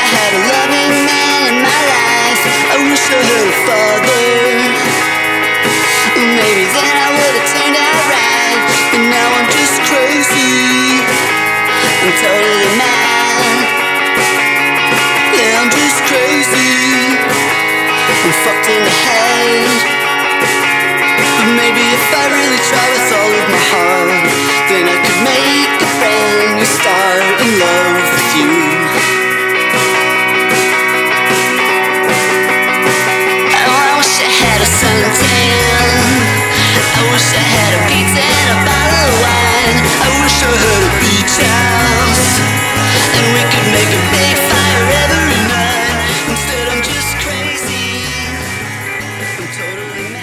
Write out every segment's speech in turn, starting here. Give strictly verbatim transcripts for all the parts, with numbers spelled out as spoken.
had a loving man in my life. I wish I had a father. Maybe then I would have turned out right. But now I'm just crazy. I'm totally mad. Yeah, I'm just crazy. I'm fucked in the head. But maybe if I really try with all of my heart, then I could make a brand new start in love with you. Oh, I wish I had a suntan. I wish I had a pizza and a bottle of wine. I wish I had a beach house, and we could make a big fire every night. Instead I'm just crazy. I'm totally mad.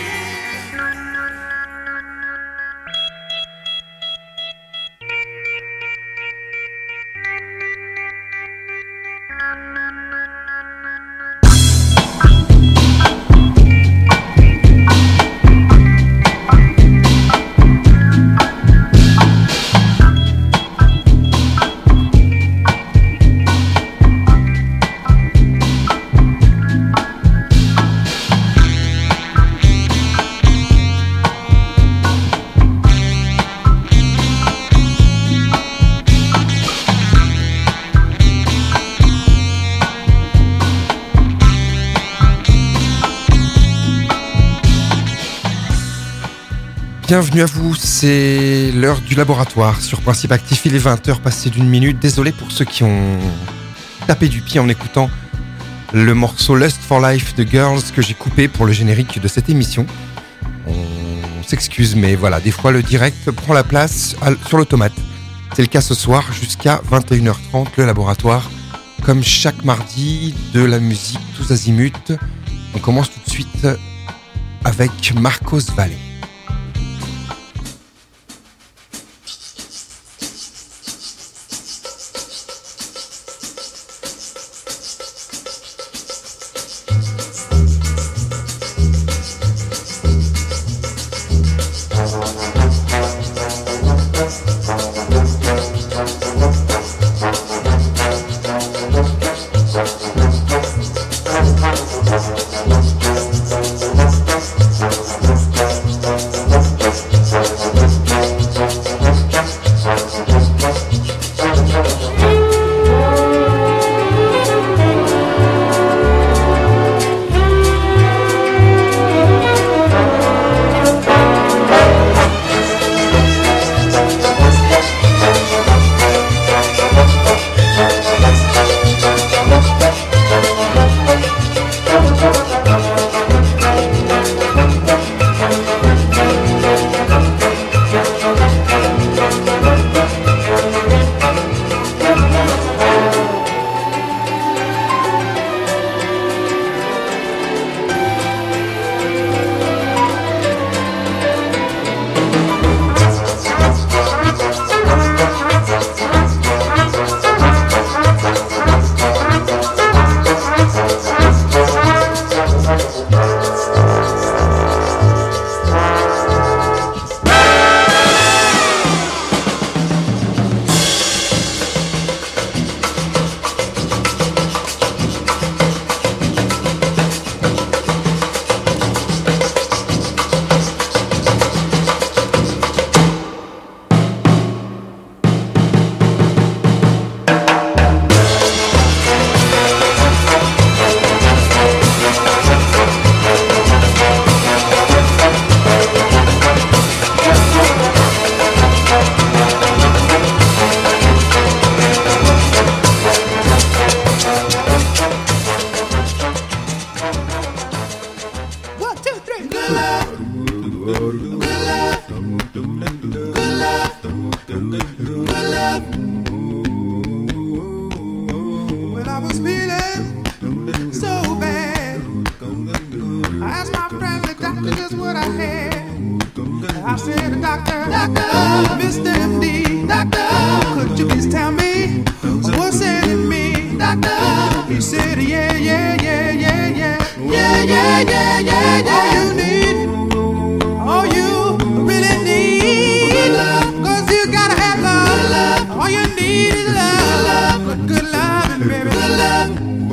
Bienvenue à vous, c'est l'heure du laboratoire sur Principe Actif, il est vingt heures passées d'une minute. Désolé pour ceux qui ont tapé du pied en écoutant le morceau Lust for Life de Girls que j'ai coupé pour le générique de cette émission. On s'excuse, mais voilà, des fois le direct prend la place sur l'automate. C'est le cas ce soir jusqu'à vingt et une heures trente, le laboratoire, comme chaque mardi, de la musique tous azimuts. On commence tout de suite avec Marcos Valle. All you need is love, good love, baby. Good love.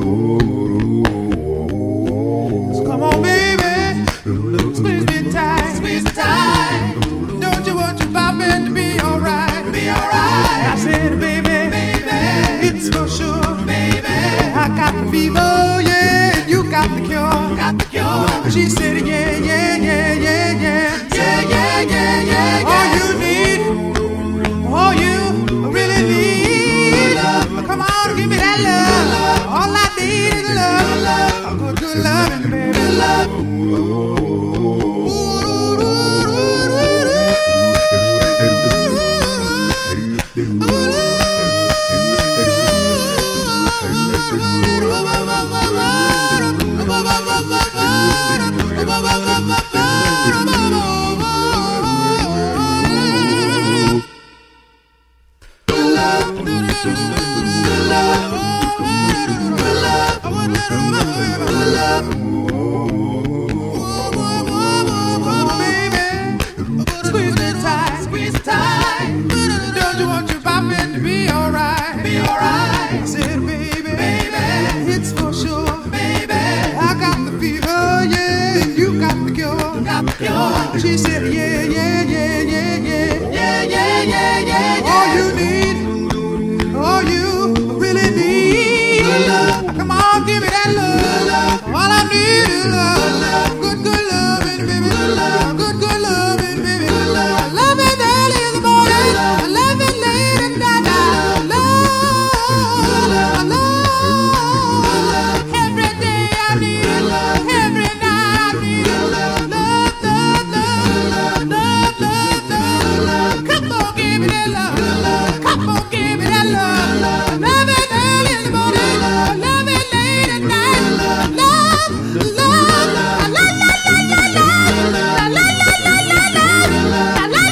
it tight, squeeze it tight. Don't you want your bopping to be alright? Be alright. I said, baby, baby, it's for sure, baby. I got the fever, yeah, and you got the cure, got the cure. She said, yeah, yeah, yeah, yeah, yeah, yeah, yeah, yeah, yeah, yeah. All you need, all you really need, good love. Come on, give me that love. Good love. All I need is love. Good love. Good, good loving, baby. Good love. Good, good loving, baby. Good love. I love it early in the morning. I love it late at night. I love, I love. Every day I need it. Every night I need it. Love, love, love, love, love, love, love. Come on, give me that love. Come on, give me that love. Love it early in the morning. I love it late at night. Love, love, la la la la la la la la la la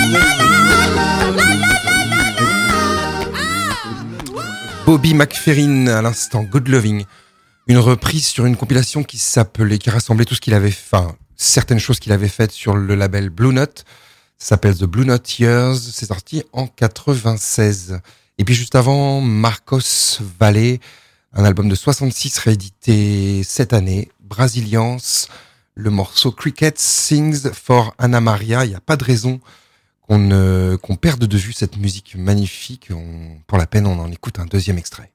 Bobby McFerrin à l'instant, Good Loving, une reprise sur une compilation qui s'appelait, qui rassemblait tout ce qu'il avait, enfin certaines choses qu'il avait faites sur le label Blue Note. Ça s'appelle The Blue Note Years. C'est sorti en quatre-vingt-seize. Et puis juste avant, Marcos Valle, un album de soixante-six réédité cette année, Brasilians, le morceau Cricket Sings for Anna Maria. Il n'y a pas de raison qu'on ne, qu'on perde de vue cette musique magnifique. On, pour la peine, on en écoute un deuxième extrait.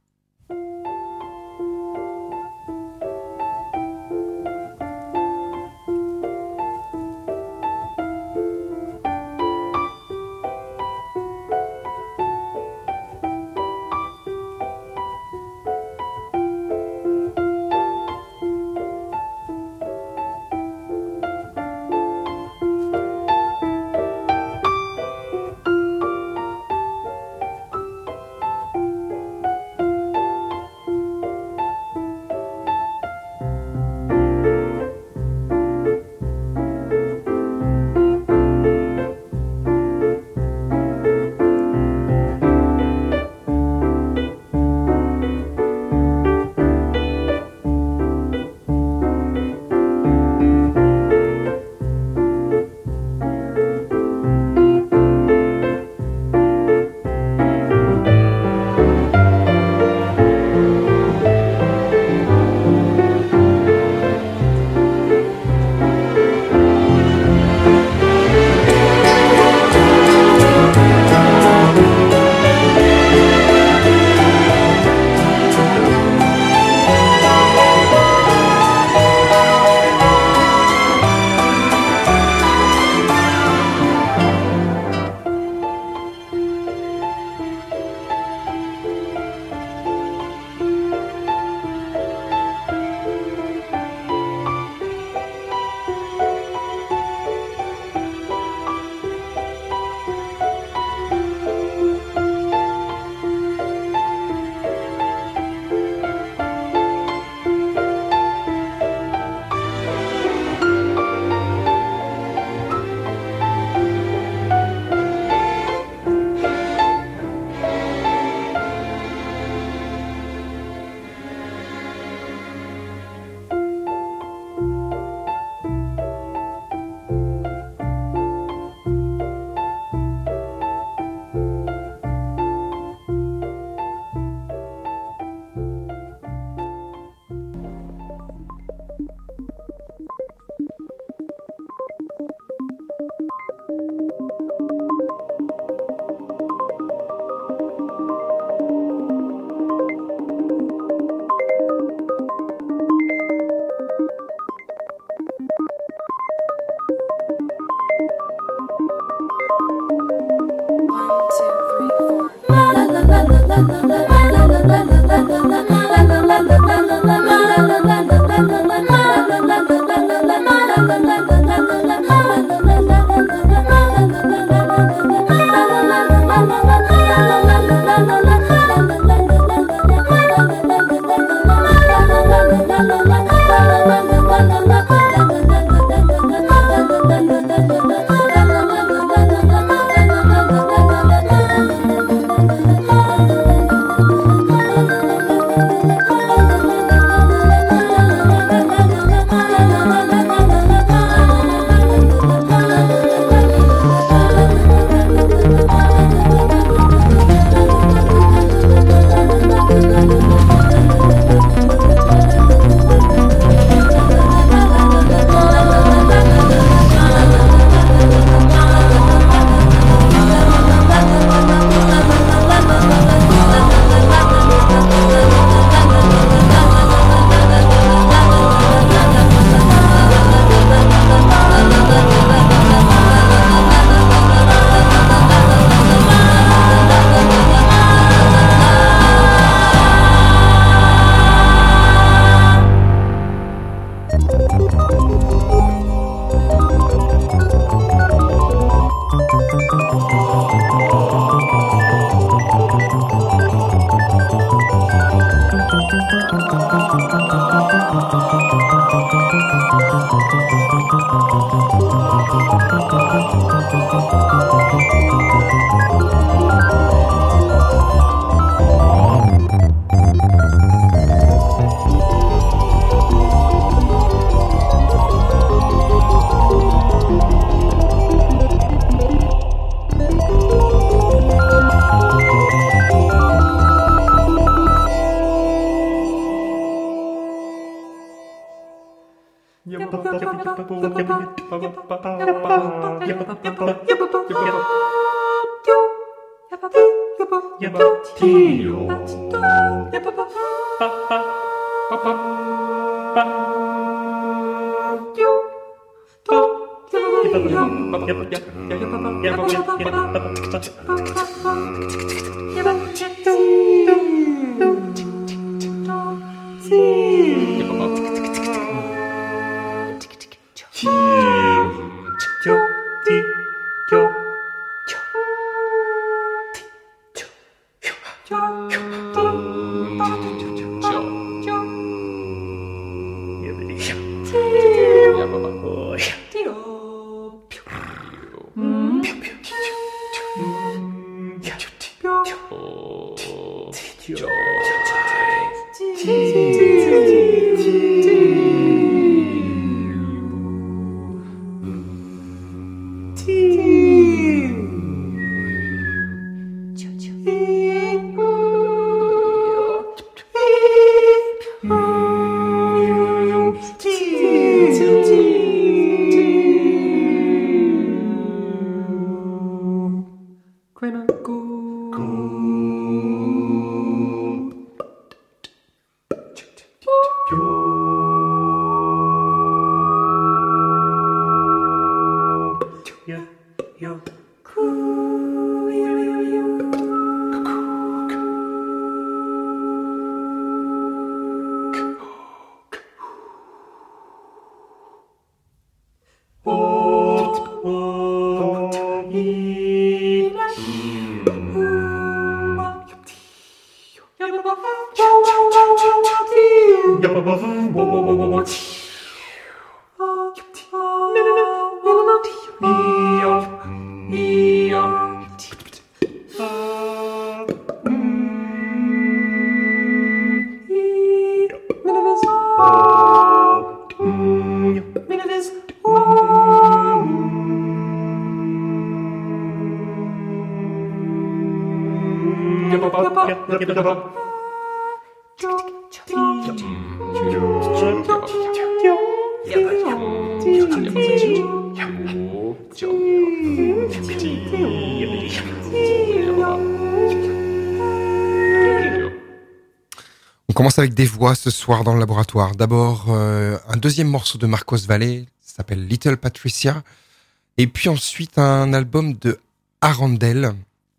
On commence avec des voix ce soir dans le laboratoire. D'abord, euh, un deuxième morceau de Marcos Valle, ça s'appelle Little Patricia. Et puis ensuite, un album de Arandel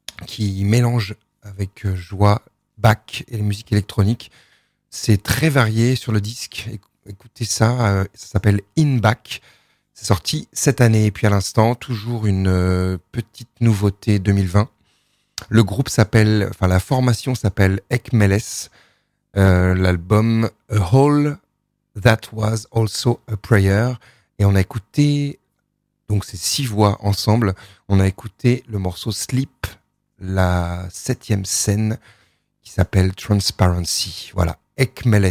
qui mélange avec joie Bach et la musique électronique. C'est très varié sur le disque. Écoutez ça, euh, ça s'appelle In Bach. C'est sorti cette année. Et puis à l'instant, toujours une euh, petite nouveauté deux mille vingt. Le groupe s'appelle, enfin la formation s'appelle Ekmeles. Euh, l'album A Hole That Was Also a Prayer, et on a écouté, donc ces six voix ensemble, on a écouté le morceau Sleep, la septième scène qui s'appelle Transparency. Voilà, Ekmeles.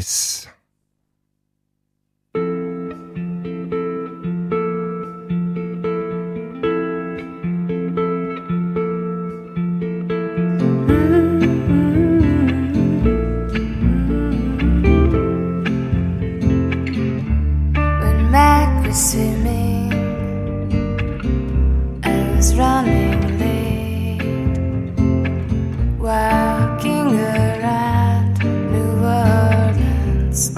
Swimming, I was running late, walking around New Orleans.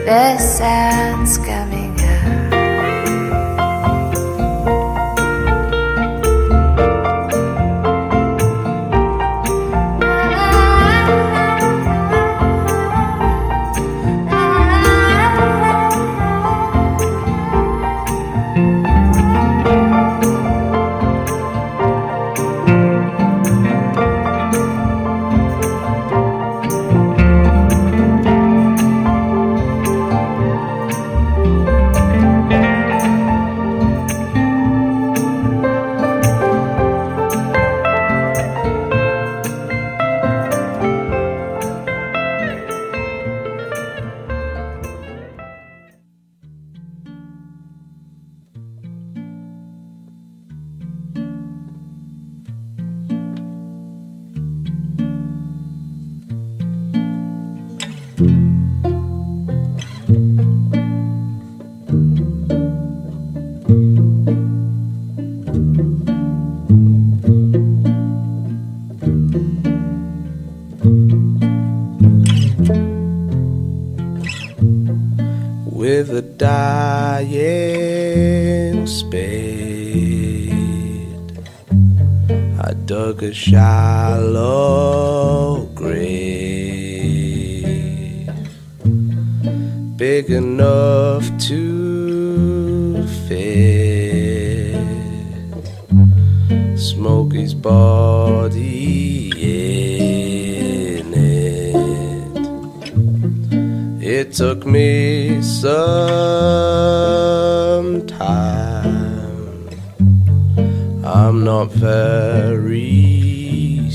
the sound's coming out. With a dying spade, I dug a shallow grave, big enough to fit Smokey's body in it. It took me some time. I'm not very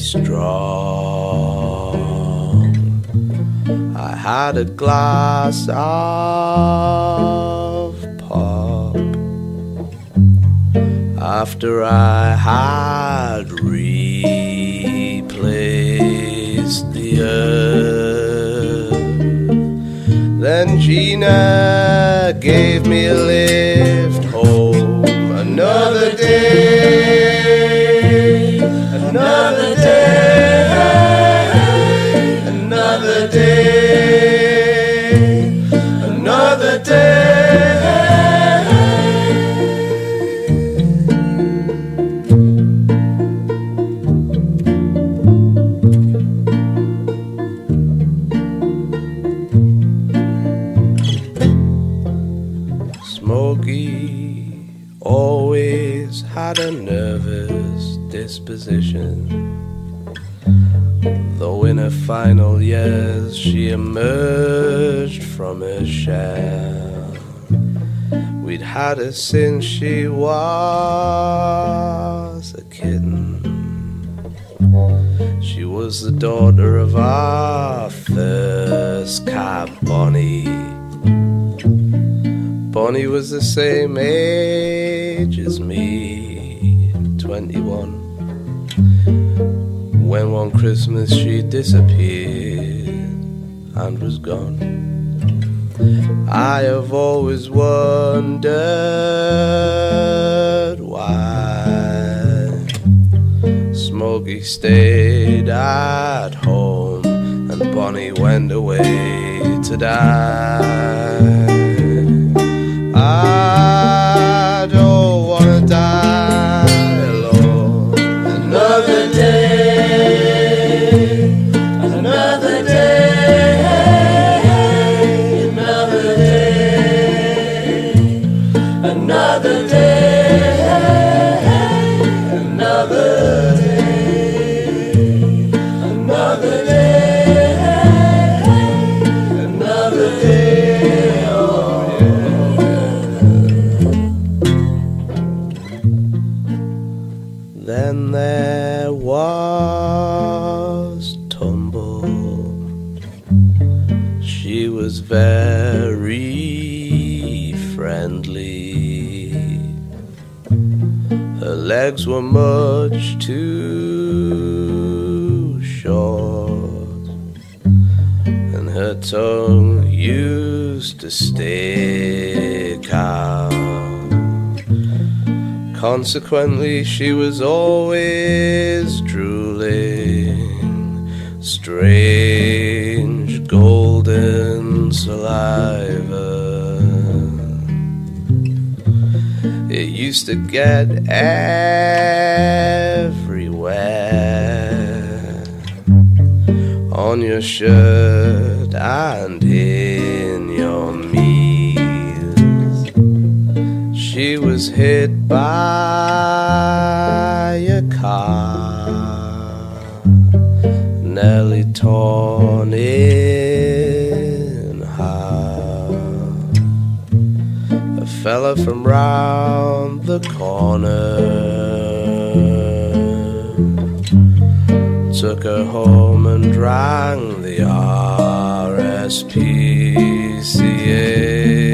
strong. I had a glass of pop after I had replaced the earth. Then Gina gave me a lift home. Another day, another day, another day, another day. Smokey always had a nervous disposition, though in her final years she emerged from her shell. We'd had her since she was a kitten. She was the daughter of our first cat, Bonnie. Bonnie was the same age as me, twenty-one, when one Christmas she disappeared and was gone. I have always wondered why Smokey stayed at home and Bonnie went away to die. I don't wanna die alone. Another day, another day, another day, another day, another day, another day, another day. Oh, then there was Tumble. She was very friendly. Her legs were much too short, and her tongue used to stick out. Consequently, she was always drooling strange golden own saliva. It used to get everywhere, on your shirt and in your meals. She was hit by a car, nearly torn in half. A fella from round the corner took her home and rang the R S P C A.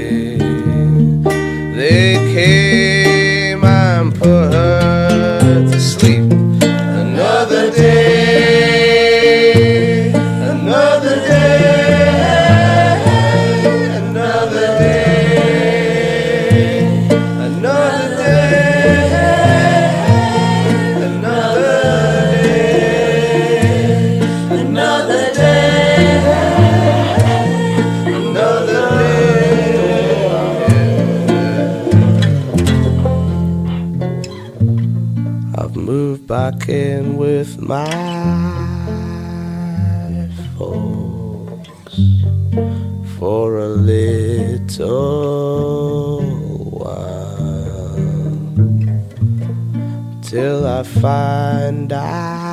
They came and put her to sleep. Another day, another day, another day, another day, another day, another day, another day. I've moved back in with my folks for a little while, till I find a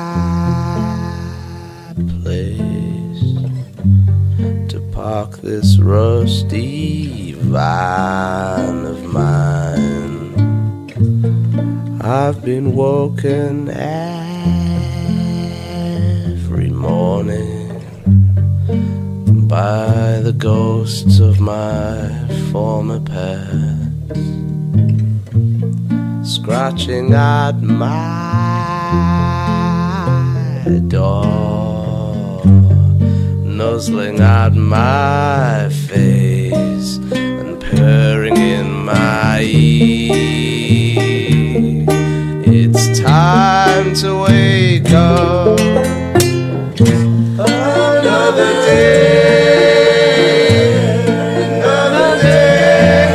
place to park this rusty van of mine. I've been woken every morning by the ghosts of my former pets, scratching at my door, nuzzling at my face and purring in my ear. It's time to wake up. Another day, another day,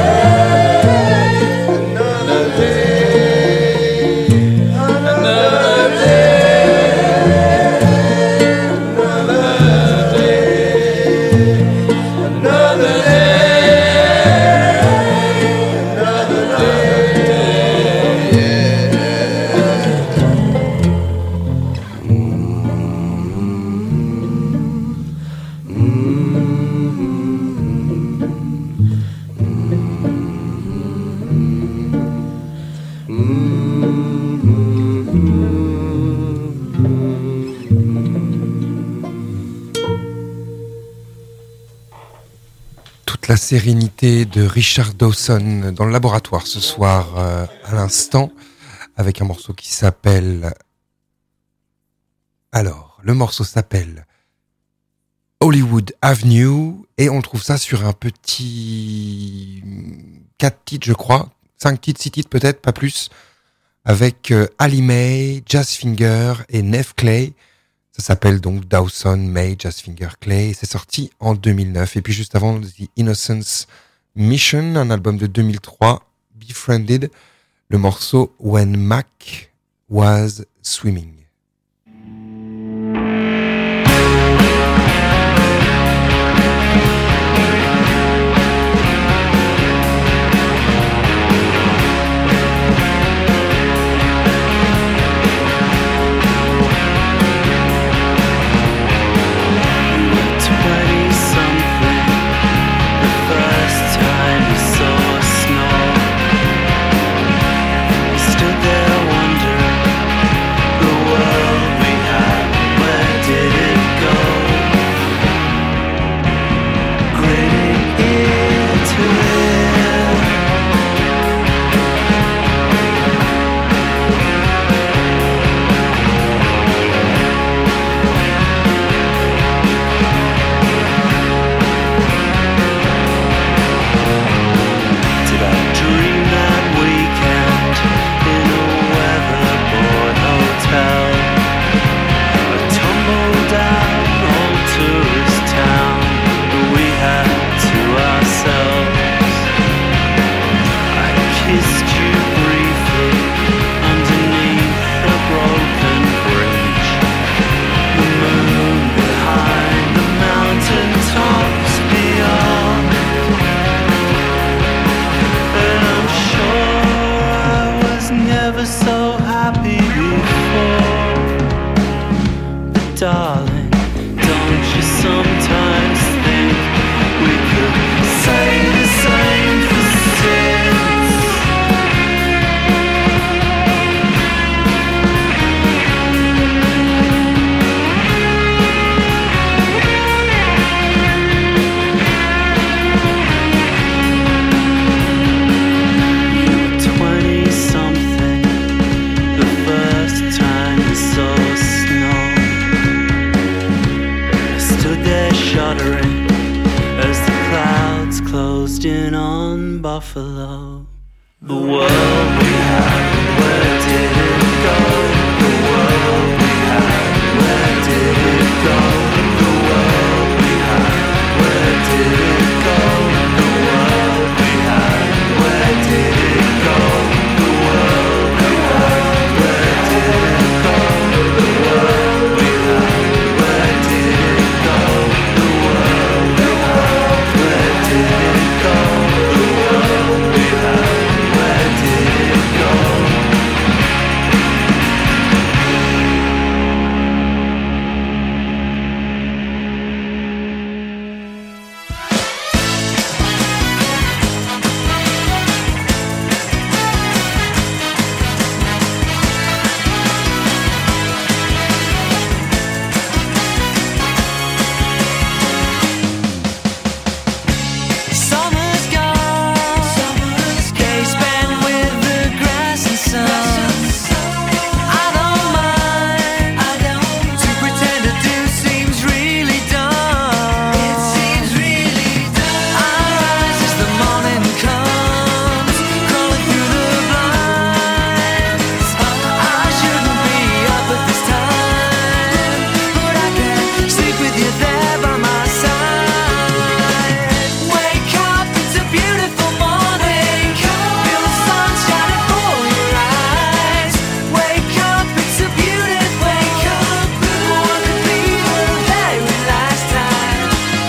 another day, another day, another day, another day, another day, yeah. Toute la sérénité de Richard Dawson dans le laboratoire ce soir euh, à l'instant, avec un morceau qui s'appelle... Alors, le morceau s'appelle Hollywood Avenue et on trouve ça sur un petit quatre titres je crois, cinq titres, six titres peut-être, pas plus, avec euh, Ali May, Jazz Finger et Neve Clay. Ça s'appelle donc Dawson, May, Jazz Finger, Clay. C'est sorti en deux mille neuf. Et puis juste avant, The Innocence Mission, un album de deux mille trois, Befriended, le morceau When Mac Was Swimming. Stood there wondering who coasting on Buffalo. The world we had, where did it go? The world we had, where did it go? The world we had, where did it go? The world we had, where did it go? The world we had, where did it go? The world we had, where did it go? The world we had, where did it go? The world we had, where did it go? Summer's gone, days spent with the grass and sun. I don't mind to pretend to do seems really dumb. It seems really dumb. I rise as the morning comes, crawling through the blinds. I shouldn't be up at this time, but I can't sleep with you there by my side. Wake up, it's a beautiful morning. Feel the sun shining for your eyes. Wake up, it's a beautiful wake up. What could be the very last time?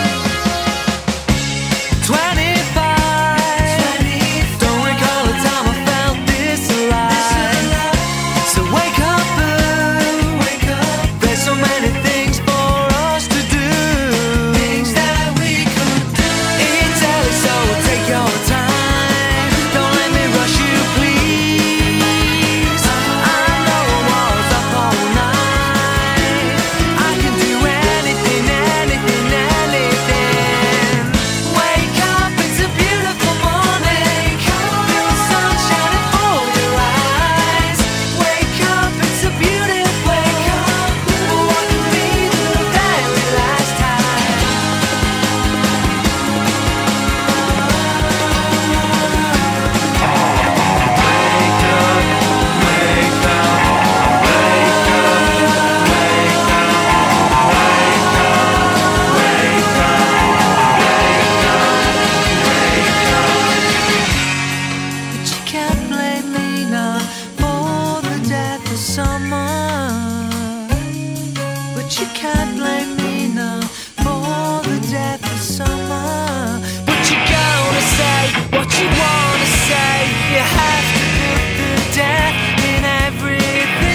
Twenty-five. Don't recall a time I felt this alive. So wake up, boo. Wake up. There's so many things for us to do. Things that we could do. It's early, so take your time. Don't let me rush you, please. I know I was up all night. I can do anything, anything, anything. Wake up, it's a beautiful morning. Feel the sun shining for your eyes. Wake up, it's a beautiful wake up. What could be the very last time? But you can't blame me now for the death of someone. But you can't blame me now for the death of someone. But you gonna say what you wanna say. You have to put the death in everything.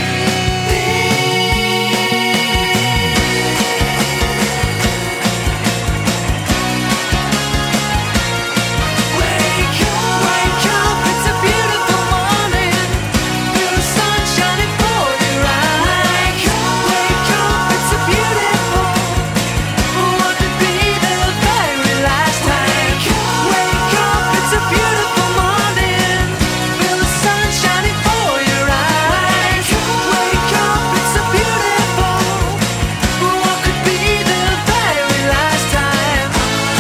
Wake up, wake up, it's a beautiful morning. Feel the sun shining for your eyes. Wake up, it's a beautiful. What could be the very last time? Wake up, it's a beautiful morning. Feel the sun shining for your eyes. Wake up, it's a beautiful. What could be the very last time?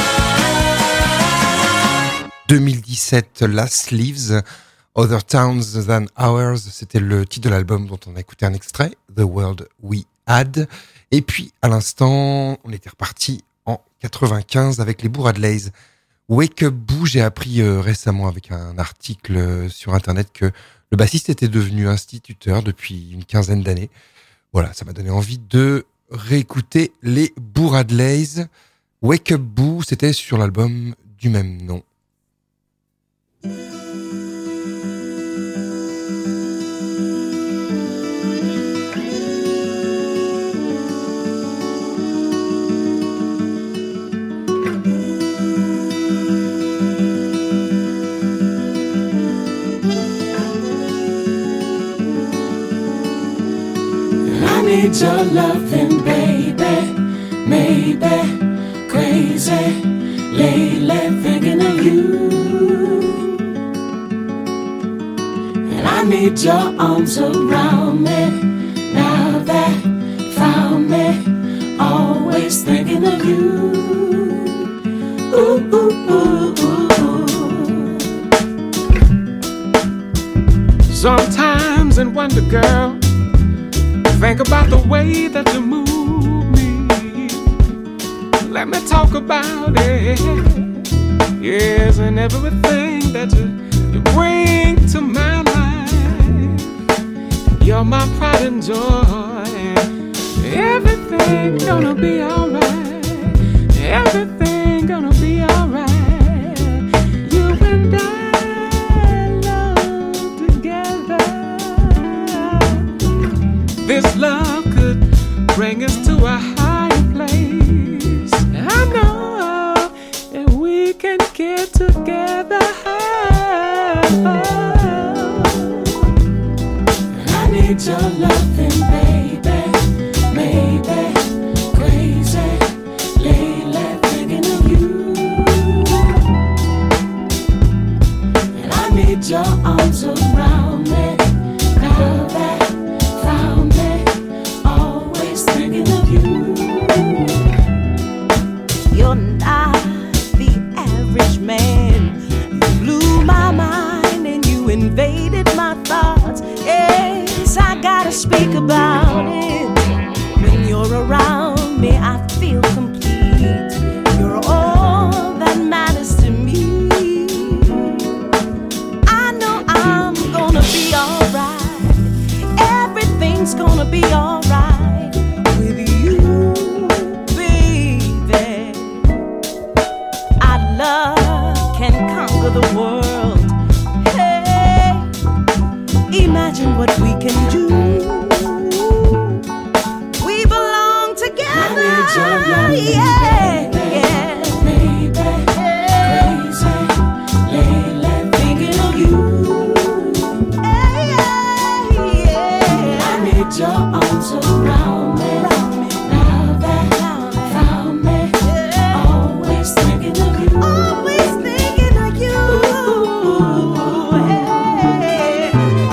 deux mille dix-sept, Last Leaves, Other Towns Than Ours, c'était le titre de l'album dont on a écouté un extrait, The World We Had. Et puis, à l'instant, on était reparti en quatre-vingt-quinze avec les Bourradleys. Wake Up Boo, j'ai appris euh, récemment avec un article euh, sur Internet que le bassiste était devenu instituteur depuis une quinzaine d'années. Voilà, ça m'a donné envie de réécouter les Bourradleys. Wake Up Boo, c'était sur l'album du même nom. I need your loving, baby, maybe crazy, lately thinking of you. And I need your arms around me, now that found me, always thinking of you. ooh, ooh, ooh, ooh. Sometimes in wonder, girl, think about the way that you move me. Let me talk about it. Yes, and everything that you, you bring to my life. You're my pride and joy. Everything gonna be alright. Everything gonna be alright. You and I love together. This love could bring us to a higher place. I know that we can get together. I need your loving, baby, baby, crazy, lately thinking of you. And I need your arms around me, now that found me, always thinking of you. You're not the average man. You blew my mind and you invaded my thoughts. Yes, I gotta speak about it. When you're around me, I feel complete. You're all that matters to me. I know I'm gonna be alright. Everything's gonna be alright with you, baby. Our love can conquer the world. Hey, imagine what we can do. We belong together. I need your love, Yeah, baby, yeah. baby, crazy, lately thinking of you. Hey, yeah, yeah. I need your arms around me, now that found me, always thinking of you. Always thinking of you. Hey.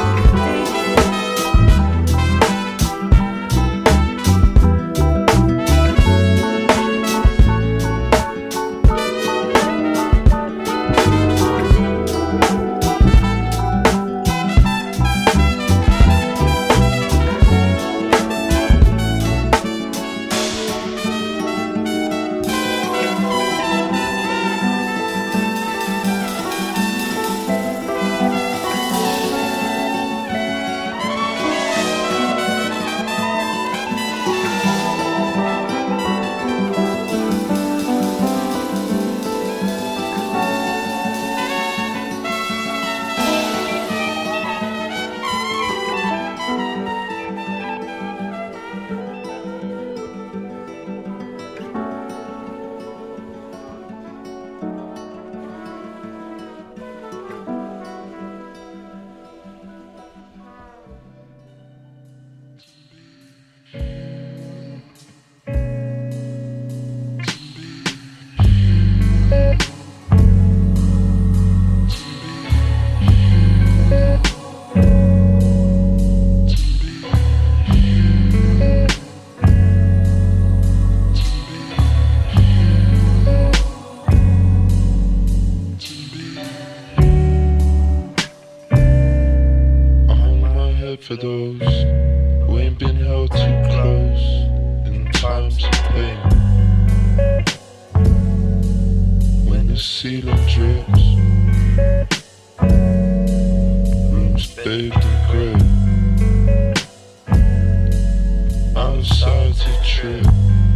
For those who ain't been held too close in times of pain. When the ceiling drips, rooms bathed in grey. Outside to trip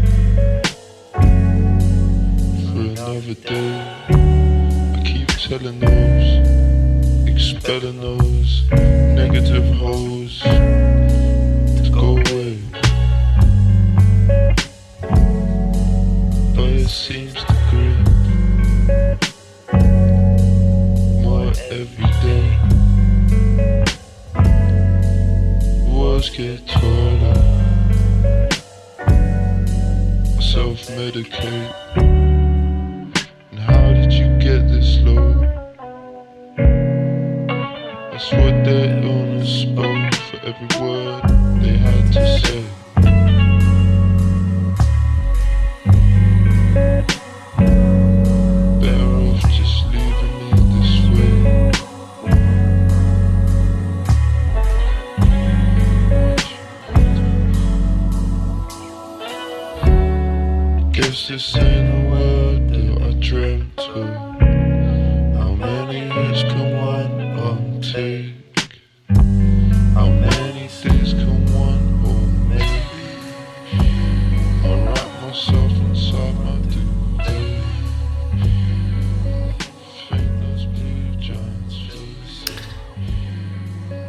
for another day. I keep telling those, expelling those negative hoes to go away, but it seems to grip more every day. Walls get taller, I self-medicate. And how did you get this low? That's what their illness spoke for every word they had to say.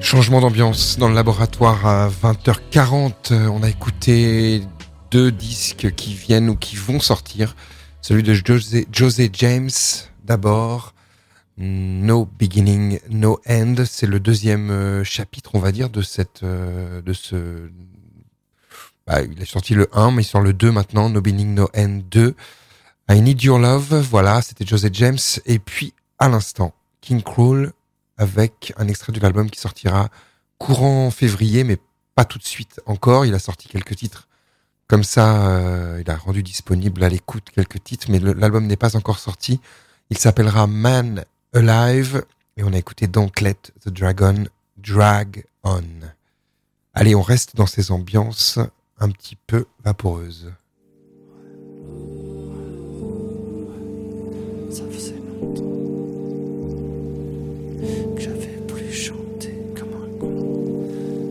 Changement d'ambiance dans le laboratoire à vingt heures quarante. On a écouté deux disques qui viennent ou qui vont sortir. Celui de José, José James d'abord. No Beginning, No End. C'est le deuxième chapitre, on va dire, de cette, de ce. Bah, il a sorti le un, mais il sort le deux maintenant. No Beginning, No End deux. I Need Your Love. Voilà, c'était José James. Et puis à l'instant, King Krul, avec un extrait de l'album qui sortira courant février, mais pas tout de suite encore. Il a sorti quelques titres comme ça, euh, il a rendu disponible à l'écoute quelques titres, mais le, l'album n'est pas encore sorti. Il s'appellera Man Alive, et on a écouté Don't Let the Dragon Drag On. Allez, on reste dans ces ambiances un petit peu vaporeuses. Ça faisait longtemps que j'avais plus chanté comme un con.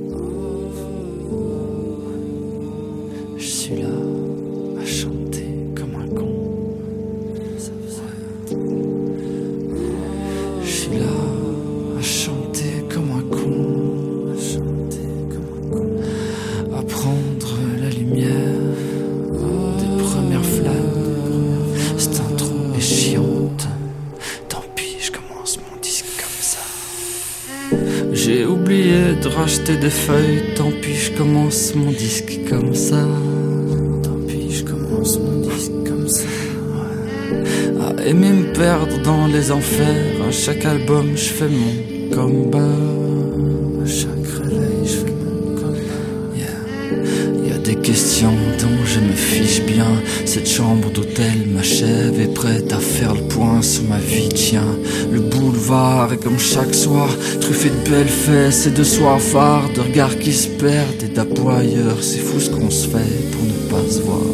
Je suis là à chanter comme un con. Ça faisait longtemps. Je suis là à chanter comme un con. À chanter comme un con. À prendre la lumière des premières flammes. Cette intro est chiante. Tant pis, je commence mon disque comme ça. J'ai oublié de racheter des feuilles. Tant pis, je commence mon disque comme ça. Tant pis, je commence mon disque comme ça. Ouais. À aimer me perdre dans les enfers. À chaque album, je fais mon comeback. À chaque réveil, je fais mon comeback. Yeah. Y a des questions dont je me fiche bien. Cette chambre d'hôtel m'achève, est prête à faire le point sur ma vie de chien. Le boulevard est comme chaque soir, truffé de belles fesses et de soifards, de regards qui se perdent et d'aboyeurs. C'est fou ce qu'on se fait pour ne pas se voir.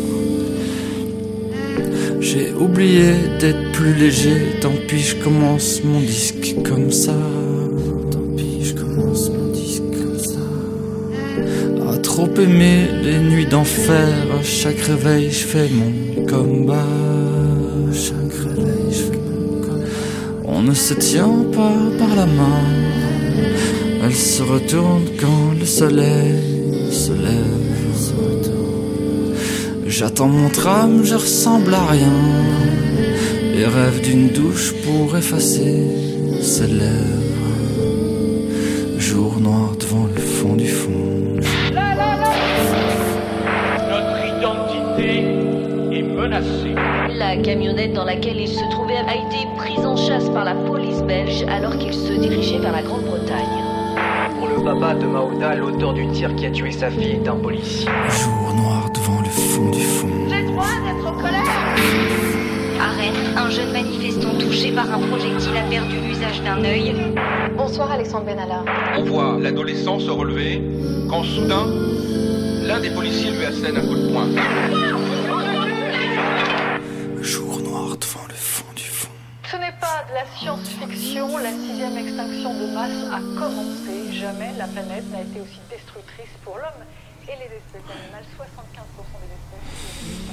J'ai oublié d'être plus léger, tant pis je commence mon disque comme ça. Tant pis je commence mon disque comme ça. À trop aimer les nuits d'enfer, à chaque réveil je fais mon comeback. À chaque réveil je fais mon comeback. On ne se tient pas par la main, elle se retourne quand le soleil se lève. J'attends mon tram, je ressemble à rien, et rêve d'une douche pour effacer ses lèvres. Jour noir devant le fond du fond. Là, là, là. Notre identité est menacée. La camionnette dans laquelle il se trouvait a été prise en chasse par la police belge alors qu'il se dirigeait vers la Grande-Bretagne. Pour le baba de Maouda, l'auteur du tir qui a tué sa fille est un policier. Jour noir devant le fond du fond. J'ai le droit d'être en colère. À Rennes, un jeune manifestant touché par un projectile a perdu l'usage d'un œil. Bonsoir Alexandre Benalla. On voit l'adolescent se relever quand soudain, l'un des policiers lui assène un coup de poing. Jour noir devant le fond du fond. Ce n'est pas de la science-fiction, la sixième extinction de masse a commencé. Jamais la planète n'a été aussi destructrice pour l'homme et les espèces animales, soixante-quinze pour cent des espèces.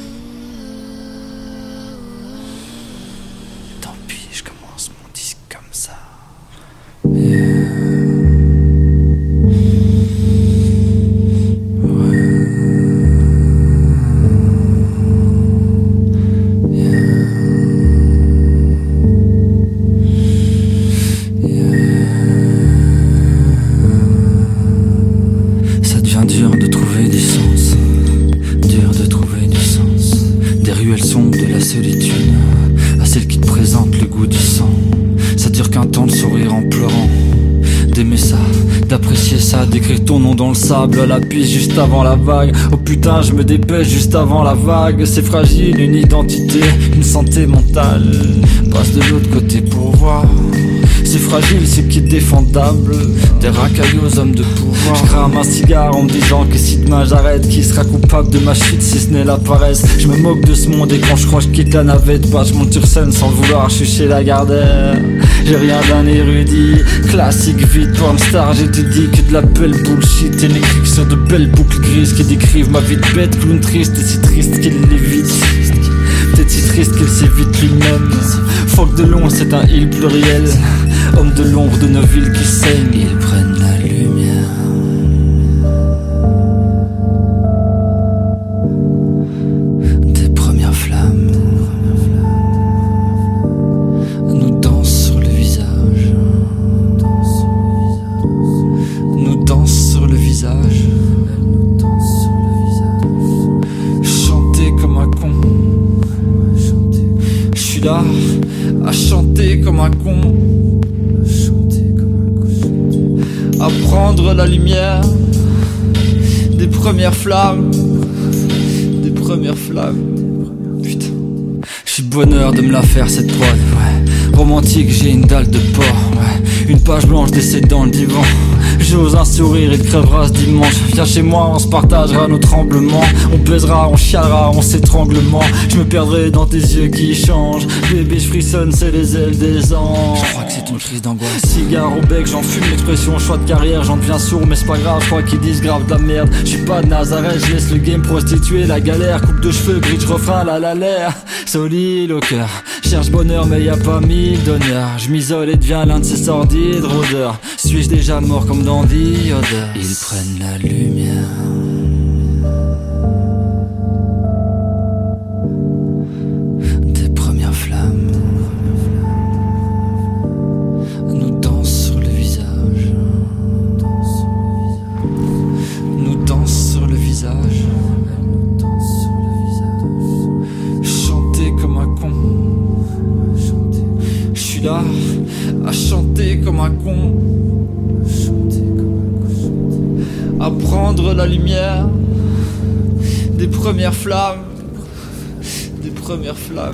Tant pis, je commence mon disque comme ça. D'écrire ton nom dans le sable, la piste juste avant la vague. Oh putain, je me dépêche juste avant la vague. C'est fragile, une identité, une santé mentale. Passe de l'autre côté pour voir. C'est fragile, ce qui est défendable. Des racailles aux hommes de pouvoir. Je crame un cigare en me disant que si demain j'arrête, qui sera coupable de ma chute si ce n'est la paresse. Je me moque de ce monde et quand je crois que je quitte la navette, bah je monte sur scène sans le vouloir, je suis chez Lagardère. J'ai rien d'un érudit, classique vite, pornstar, j'étudie que de la belle bullshit électrique sur de belles boucles grises qui décrivent ma vie de bête, clown triste et si triste qu'il l'évite. Peut-être si triste qu'il s'évite lui-même. Fuck de long, c'est un il pluriel. Homme de l'ombre de nos villes qui saignent. Ils prennent la là à chanter comme un con, à prendre la lumière des premières flammes, des premières flammes. Putain, je suis bonheur de me la faire cette prod, ouais. Romantique, j'ai une dalle de porc, ouais. Une page blanche d'essai dans le divan. J'ose un sourire, il crèvera ce dimanche. Viens chez moi, on se partagera nos tremblements. On baisera, on chialera, on s'étranglement. Je me perdrai dans tes yeux qui changent. Bébé, je frissonne, c'est les ailes des anges. Je crois que c'est une crise d'angoisse. Cigare au bec, j'en fume l'expression choix de carrière. J'en deviens sourd, mais c'est pas grave, je crois qu'ils disent grave de la merde. Je suis pas de Nazareth, je laisse le game prostituer la galère. Coupe de cheveux, bridge, refrain, la la l'air. Solide au cœur, cherche bonheur, mais y a pas mille d'honneur. Je m'isole et deviens l'un de ces sordides rôdeurs. Suis-je déjà mort comme dans The Others? Ils prennent la lumière, des premières flammes, nous dansent sur le visage, nous dansent sur le visage, chanter comme un con, je suis là à chanter comme un con, à prendre la lumière des premières flammes, des premières flammes.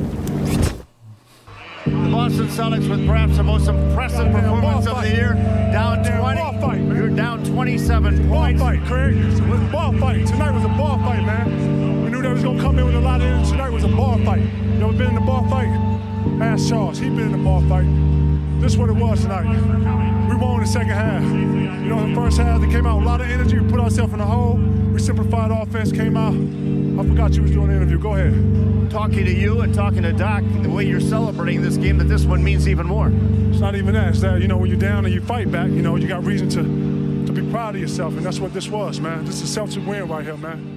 The Boston Celtics with perhaps the most impressive performance of the year. Down twenty. You're down twenty-seven points. Ball fight, Craig. It was a ball fight. Tonight was a ball fight, man. We knew they was gonna come in with a lot of energy. Tonight was a ball fight. You ever been in a ball fight? Ask Charles. He been in a ball fight. This is what it was tonight. We won the second half. You know, the first half, they came out with a lot of energy. We put ourselves in a hole. We simplified offense, came out. I forgot you was doing the interview. Go ahead. Talking to you and talking to Doc, the way you're celebrating this game, that this one means even more. It's not even that. It's that, you know, when you're down and you fight back, you know, you got reason to, to be proud of yourself. And that's what this was, man. This is a Celtic win right here, man.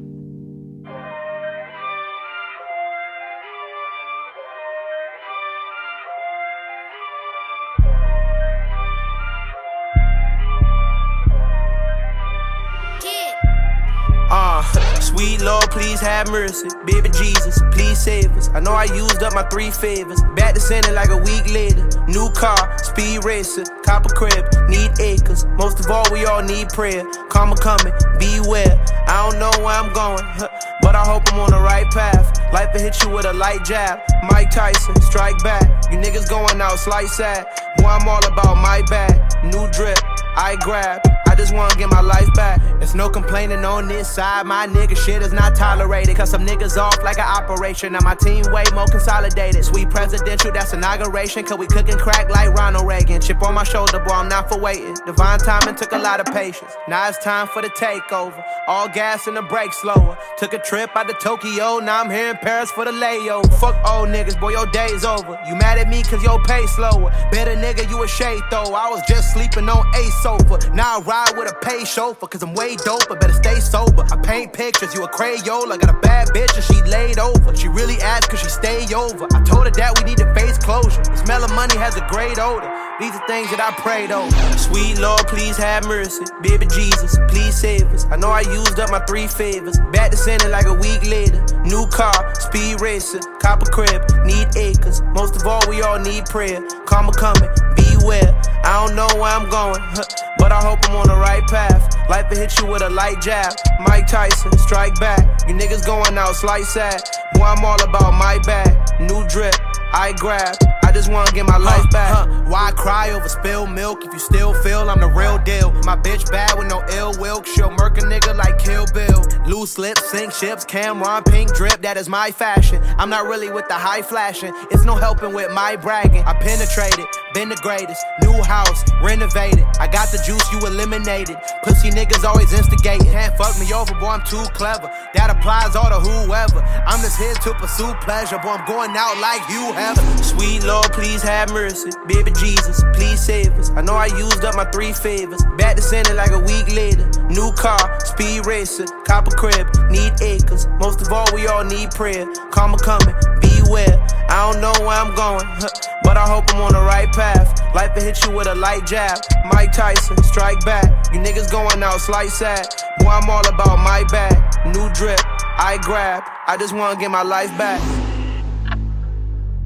Uh, sweet Lord, please have mercy. Baby Jesus, please save us. I know I used up my three favors. Back to sending like a week later. New car, speed racer, copper crib, need acres. Most of all, we all need prayer. Karma coming, beware. I don't know where I'm going, but I hope I'm on the right path. Life will hit you with a light jab. Mike Tyson, strike back. You niggas going out slice sad. Boy, I'm all about my bag. New drip, I grab. I just wanna get my life back. There's no complaining on this side. My nigga shit is not tolerated. Cause some niggas off like an operation. Now my team way more consolidated. Sweet presidential, that's inauguration. Cause we cooking crack like Ronald Reagan. Chip on my shoulder, boy, I'm not for waiting. Divine timing took a lot of patience. Now it's time for the takeover. All gas and the brakes slower. Took a trip out to Tokyo. Now I'm here in Paris for the layover. Fuck old niggas, boy, your day's over. You mad at me cause your pay slower. Better nigga, you a shade though. I was just sleeping on a sofa. Now I ride with a pay chauffeur, cause I'm way dope, but better stay sober. I paint pictures, you a Crayola. Got a bad bitch and she laid over. She really asked cause she stayed over. I told her that we need to face closure. The smell of money has a great odor. These are things that I prayed over. Sweet Lord, please have mercy. Baby Jesus, please save us. I know I used up my three favors. Back to sending like a week later. New car, speed racer, copper crib, need acres. Most of all, we all need prayer. Karma coming, beware. I don't know where I'm going, but I hope I'm on the right path. Life will hit you with a light jab. Mike Tyson, strike back. You niggas going out slice sad. Boy, I'm all about my bag. New drip, I grab. I just wanna get my life back. Huh. Why cry over spilled milk if you still feel I'm the real deal? My bitch bad with no ill will. She'll murk a nigga like Kill Bill. Loose lips, sink ships, Cameron, pink drip. That is my fashion. I'm not really with the high flashing. It's no helping with my bragging. I penetrated, been the greatest. New house, renovated. I got the juice, you eliminated. Pussy niggas always instigating. Can't fuck me over, boy, I'm too clever. That applies all to whoever. I'm just here to pursue pleasure, boy, I'm going out like you have. Sweet Lord, please have mercy. Baby Jesus, please save us. I know I used up my three favors. Back to sending like a week later. New car, speed racer, copper crib, need acres. Most of all, we all need prayer. Karma coming, beware. I don't know where I'm going, but I hope I'm on the right path. Life will hit you with a light jab. Mike Tyson, strike back. You niggas going out slice sad. Boy, I'm all about my bag. New drip, I grab. I just wanna get my life back.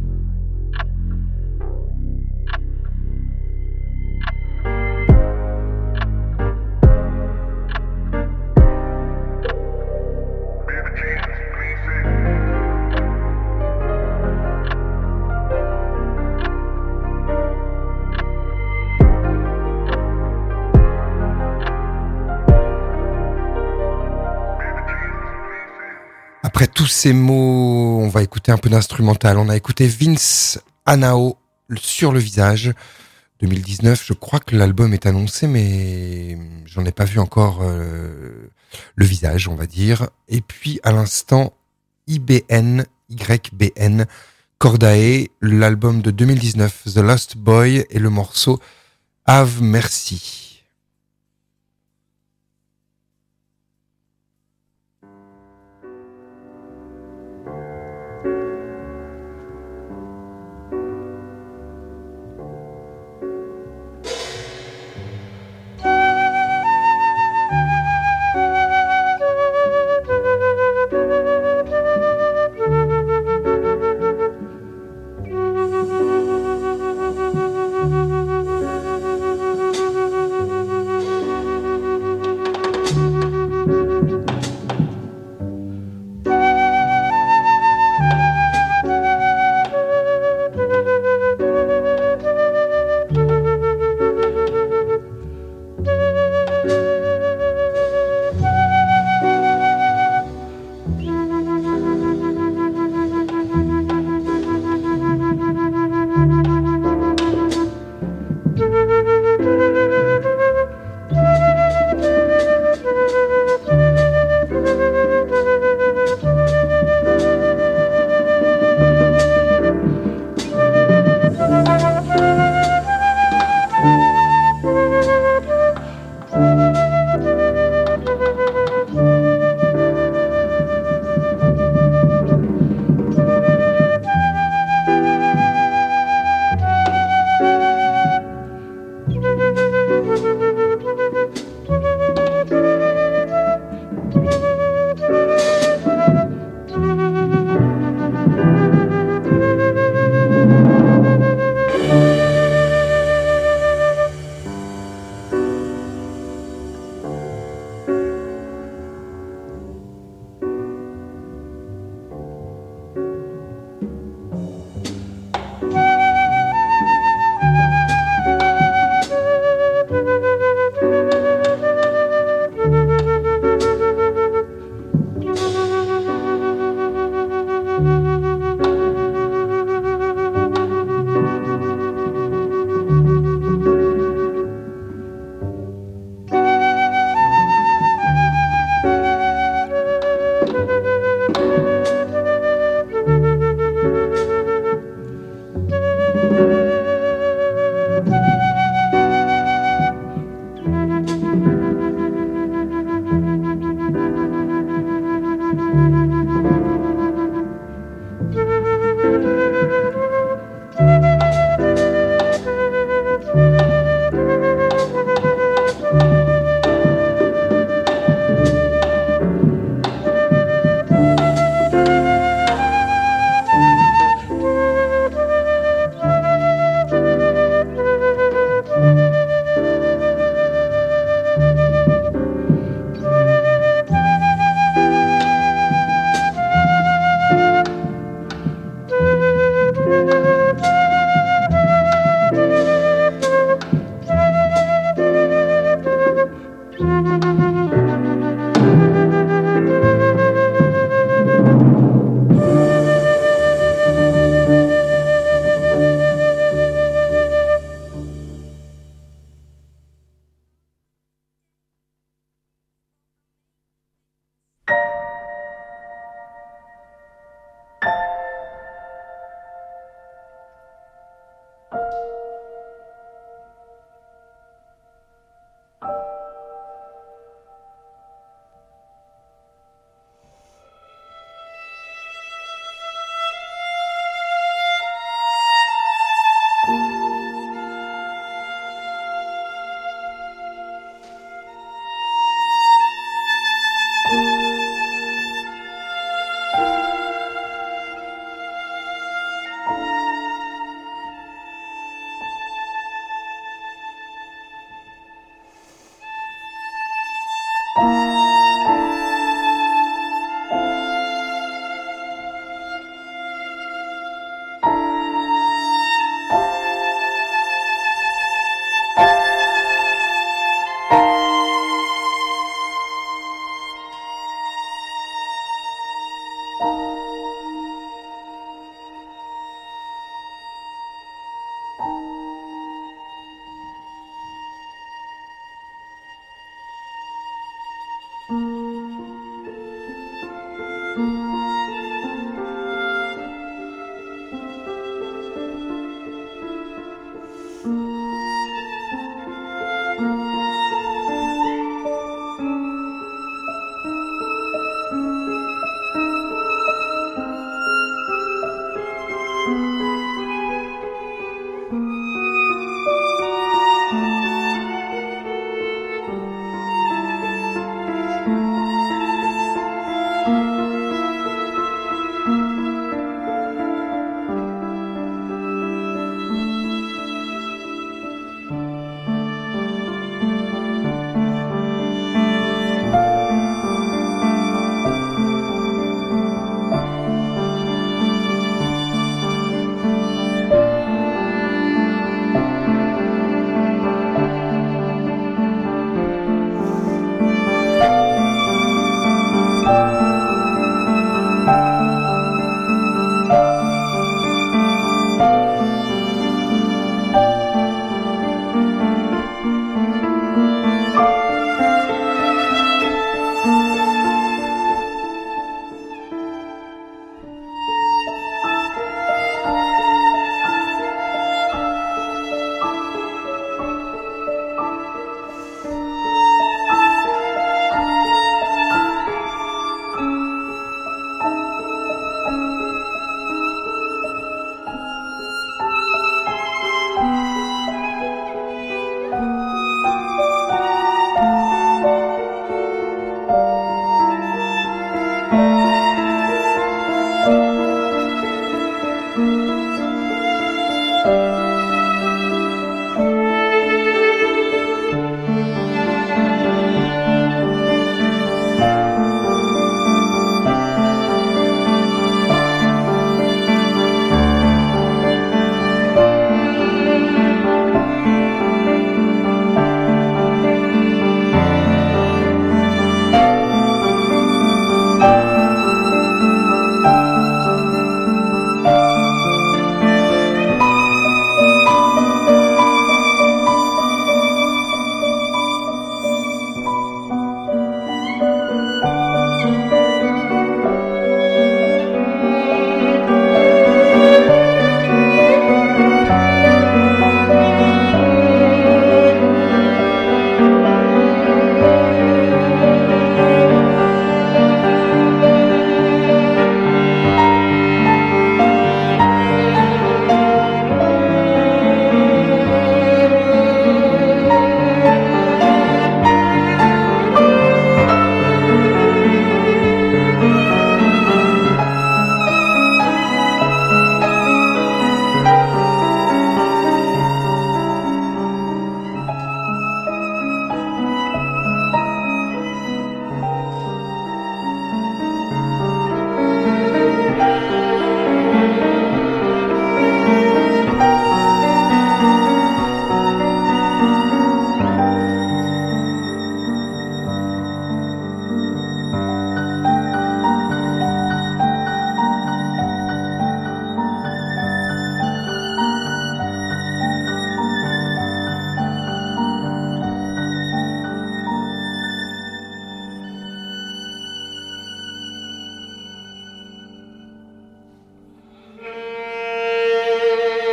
Après tous ces mots, on va écouter un peu d'instrumental. On a écouté Vince Anao sur le visage. deux mille dix-neuf, je crois que l'album est annoncé, mais j'en ai pas vu encore euh, le visage, on va dire. Et puis à l'instant, I B N, Y B N, Cordae, l'album de deux mille dix-neuf, The Lost Boy, et le morceau Have Mercy.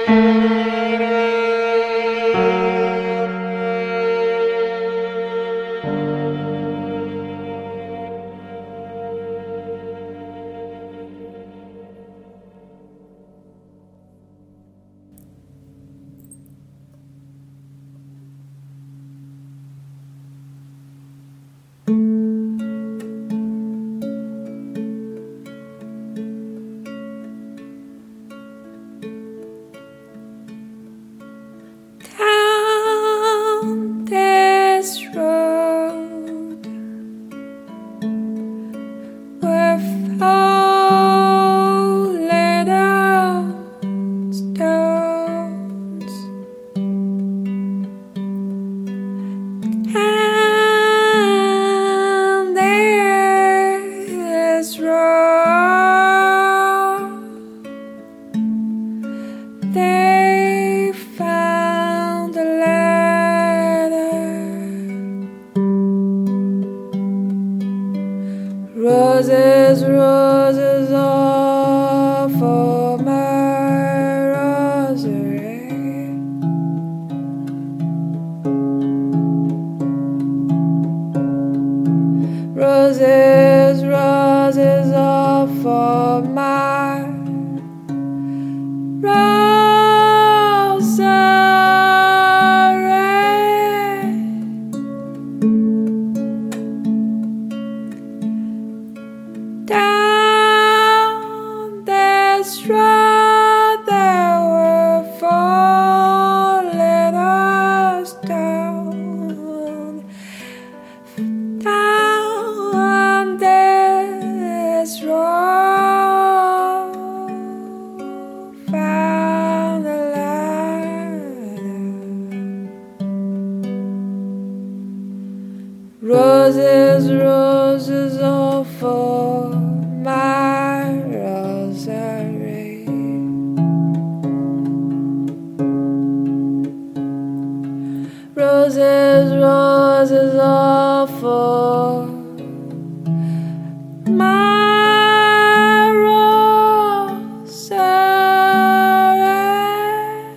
Down this road we're falling down stones, and this road they found a letter, roses, roses all for my rosary. Roses, roses all for my rosary. Down this road there were falling us down. Down this road found a ladder. Roses, roses all for my rosary. Roses, roses all for my rosary.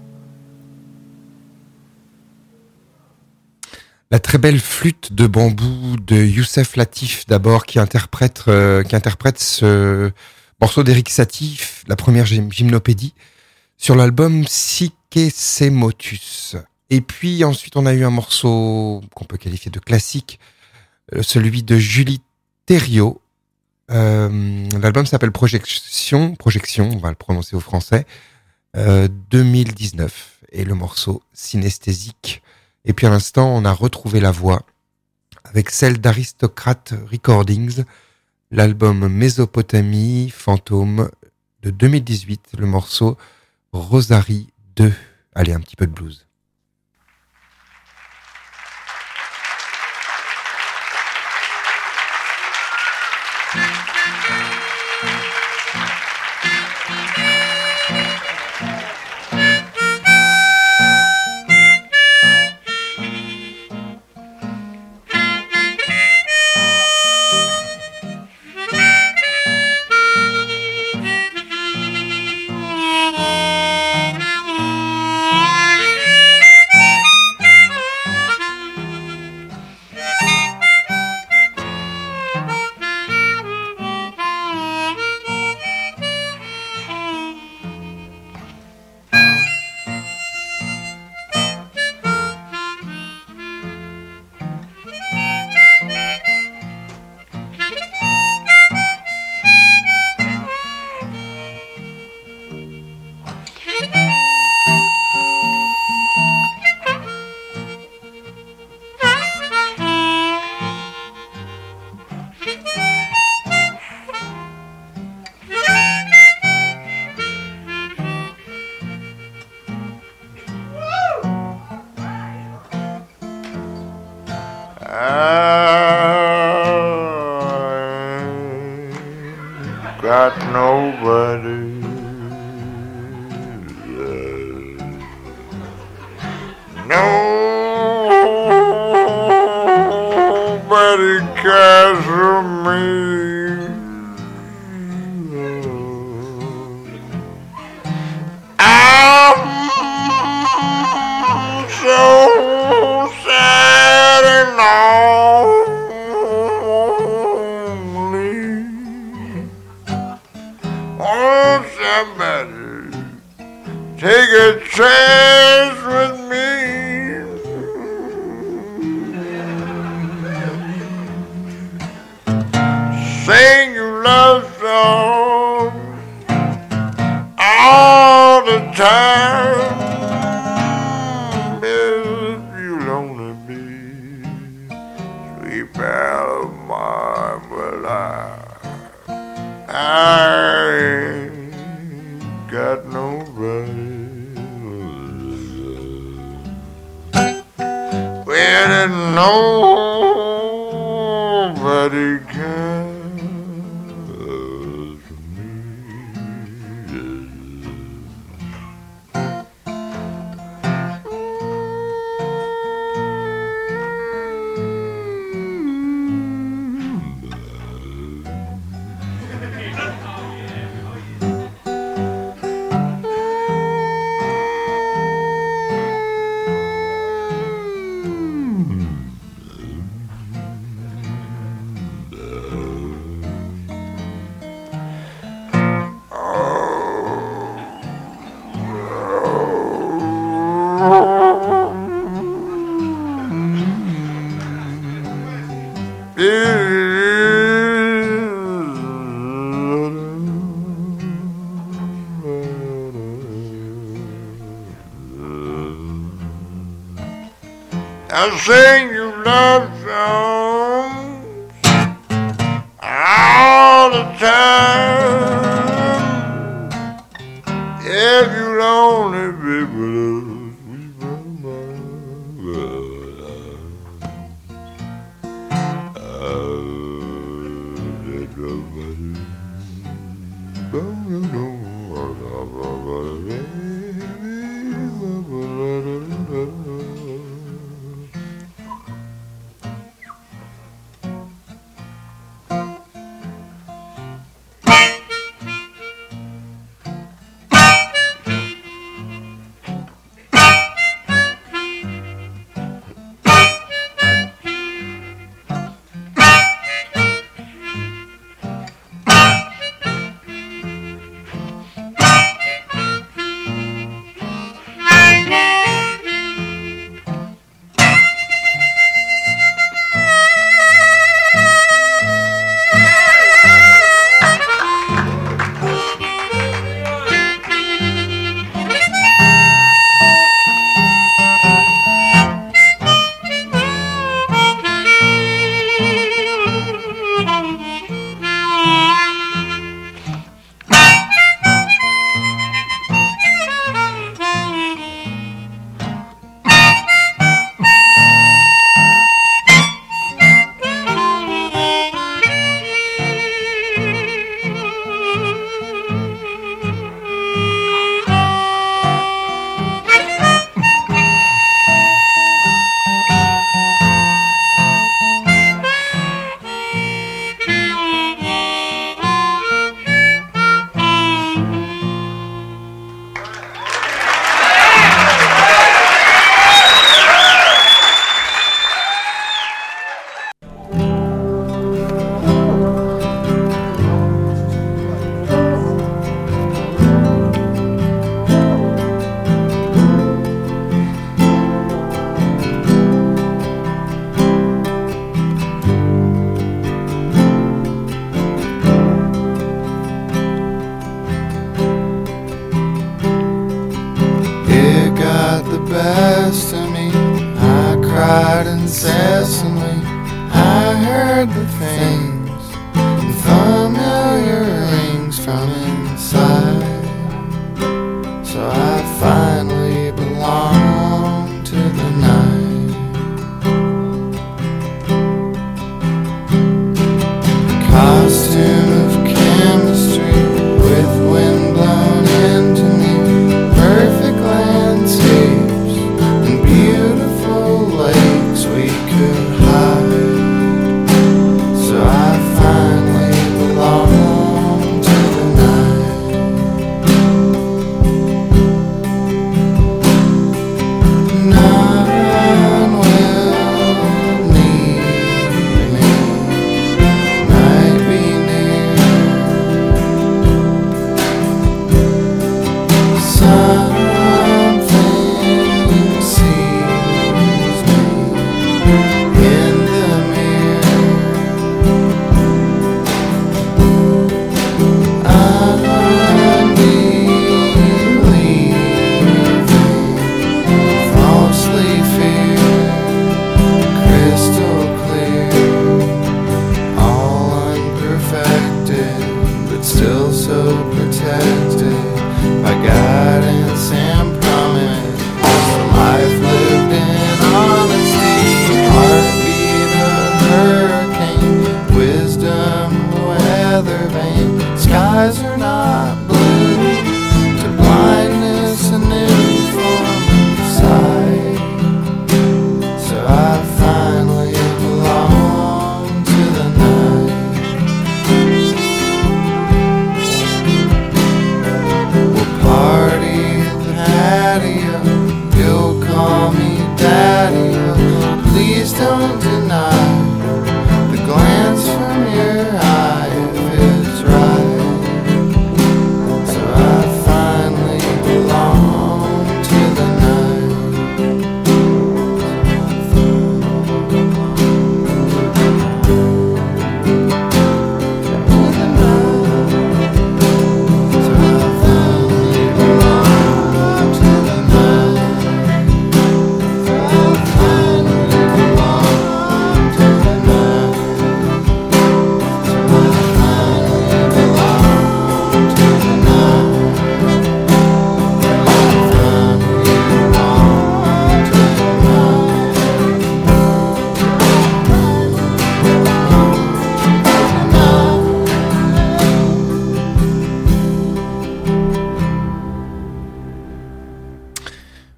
La très belle flûte de bambou de Youssef Latif d'abord qui interprète euh, qui interprète ce morceau d'Eric Satie, la première gym- gymnopédie sur l'album Psyche Semotus. Et puis ensuite on a eu un morceau qu'on peut qualifier de classique, euh, celui de Julie Thériault. Euh, l'album s'appelle Projection, Projection, on va le prononcer au français, euh, deux mille dix-neuf, et le morceau Synesthésique. Et puis à l'instant, on a retrouvé la voix avec celle d'Aristocrate Recordings, l'album Mésopotamie Fantôme de deux mille dix-huit, le morceau Rosary deux. Allez, un petit peu de blues. got nobody. Nobody cares for me. I'm take a chance with me. Sing your love song all the time. If you lonely be, sweet pal of mine, well I, I ain't got nobody. Well, and nobody cares for me. I sing you love songs all the time. If you lonely people, sweet best of me. I cried incessantly. I heard the things and familiar rings from inside. So I finally belong to the night. Costume of chemistry with wind blown into me. Perfect landscapes and beautiful lakes we could hide. So I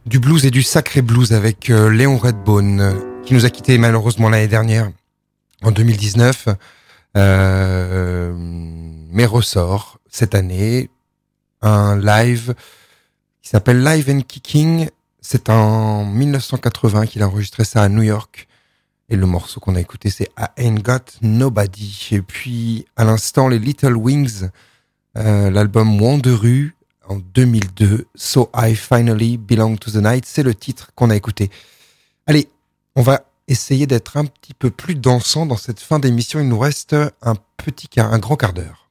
Du blues et du sacré blues avec euh, Léon Redbone, euh, qui nous a quittés malheureusement l'année dernière, en deux mille dix-neuf, euh, mais ressort cette année un live qui s'appelle Live and Kicking. C'est en dix-neuf cent quatre-vingts qu'il a enregistré ça à New York. Et le morceau qu'on a écouté, c'est I Ain't Got Nobody. Et puis, à l'instant, les Little Wings, euh, l'album Wanderoo en deux mille deux, So I Finally Belong to the Night, c'est le titre qu'on a écouté. Allez, on va essayer d'être un petit peu plus dansant dans cette fin d'émission. Il nous reste un petit quart, un grand quart d'heure.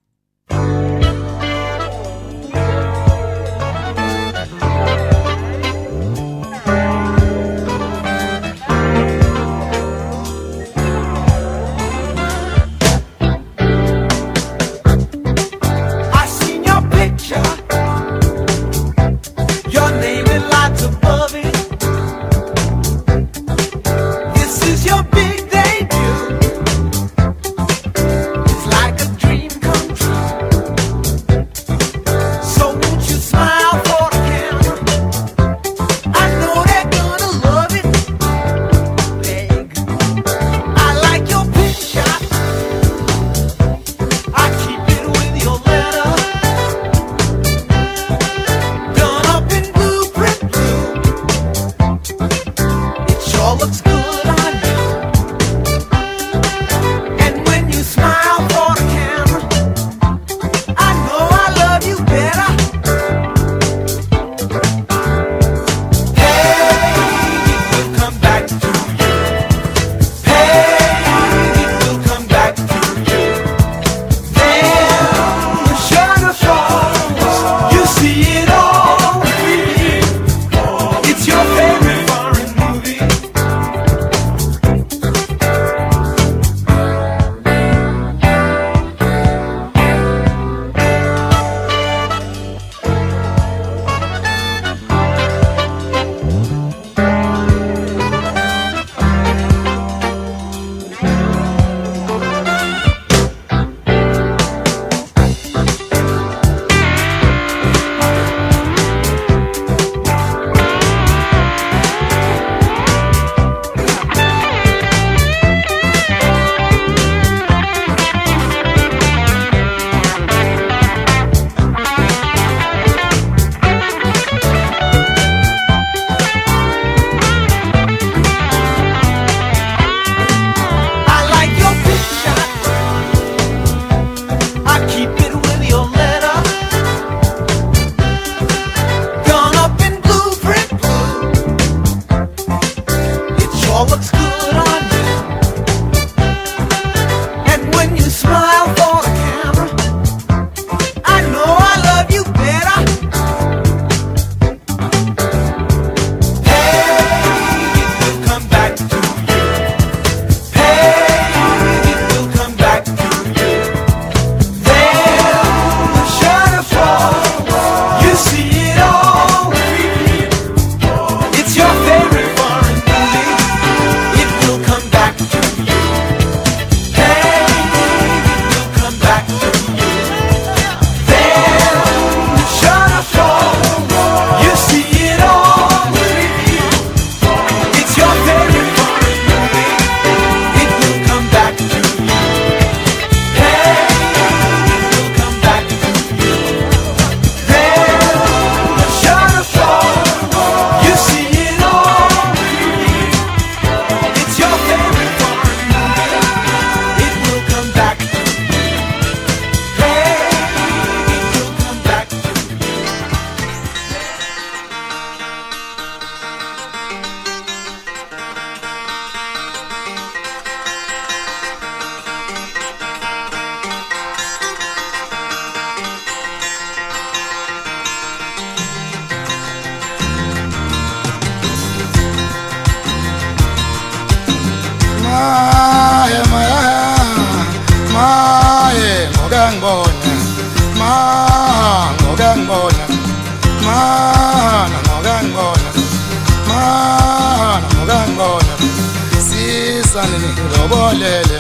Lobolele,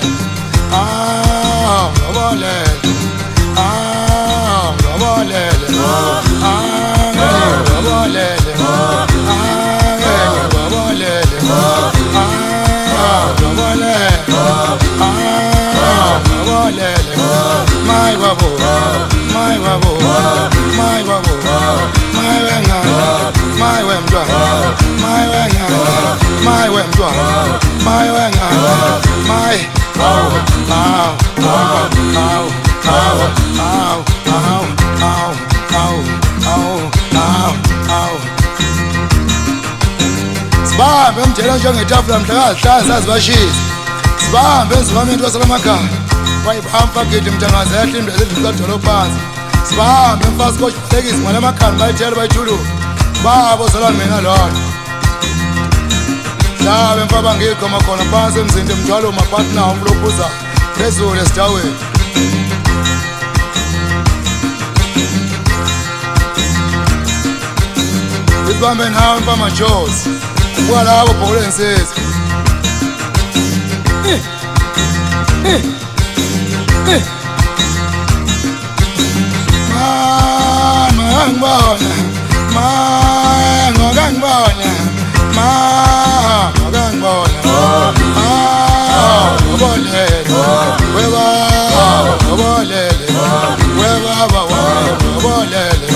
ah, lobolele, ah, lobolele, ah, lobolele, ah. wabo, my wabo, my wabo, my wenga, my wemdwa, my wenga, my wemdwa, my wenga, my ow, ow, ow, ow, ow, ow, ow, ow, ow, ow, ow, ow. Sibambe mjela njengetafula mhlakahlala sazibashisa. Sibambe ezivameni kwasalamakhaya. Wayibamba gidi mjangazi yahlindwe ezidlula phansi. Sibambe mfasi koshekisi ngalamakhala bayitshela bayithulu. Babo sala mina lona. Labe mfaba ngikhoma khona phansi emzini emthwalo mapartner umlophuza. Phezulu esitaweni. Sibambe nawe mfama Jones. Kwalabo bhole nsizwe. Eh. Eh. Eh. Mama ngibona. Mama ngibona. Mama ngibona. Ah, ngibonele. Weba, ngibonele. Weba baba, ngibonele.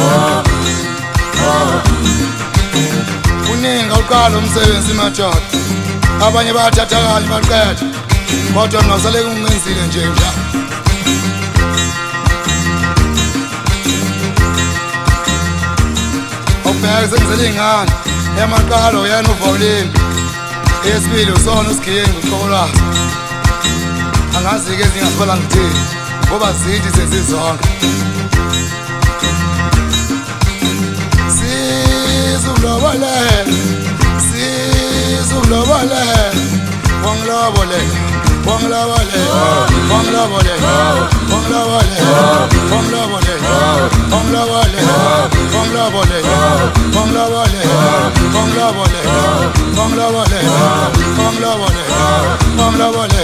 Uninga uqala umsebenzi madoda. Abanye bayathatha kanye baqeda. Kodwa mina ngisale ngingenzile nje njalo. Ubheke sengizele ingane. Emaqalo yena uvolini. Esibili usona usigingi uqola. Angazi ke zingasola ngithini. Ngoba zithi sesizonke. Sizulobole. Sizulobole. Wanglobole. Wanglobole. Wanglobole. Wanglobole. Wanglobole. Wanglobole. Wanglobole. Wanglobole. Wanglobole. Wanglobole. Wanglobole. Wanglobole.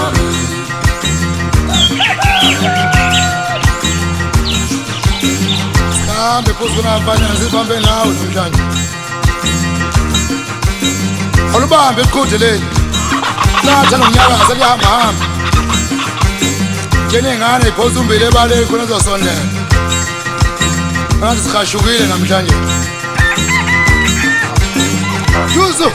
Sihambe phuzu kunafanya sibambe nawe namhlanje. Olubambe iqhude leli. Natha nomnyakaza lihamba hamba. Njenengane iphosa umbili ebaleni khona uzosondela. Ngathi sikhashukile namhlanje. Juzo.